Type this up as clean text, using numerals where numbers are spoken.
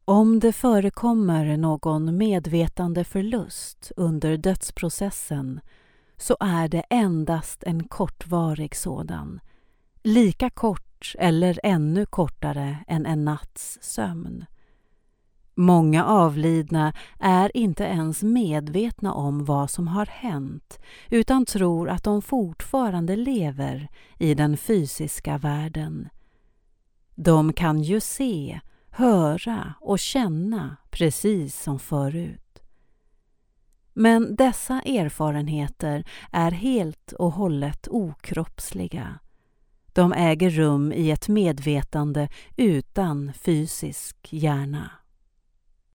Om det förekommer någon medvetandeförlust under dödsprocessen så är det endast en kortvarig sådan, lika kort eller ännu kortare än en natts sömn. Många avlidna är inte ens medvetna om vad som har hänt utan tror att de fortfarande lever i den fysiska världen. De kan ju se, höra och känna precis som förut. Men dessa erfarenheter är helt och hållet okroppsliga. De äger rum i ett medvetande utan fysisk hjärna.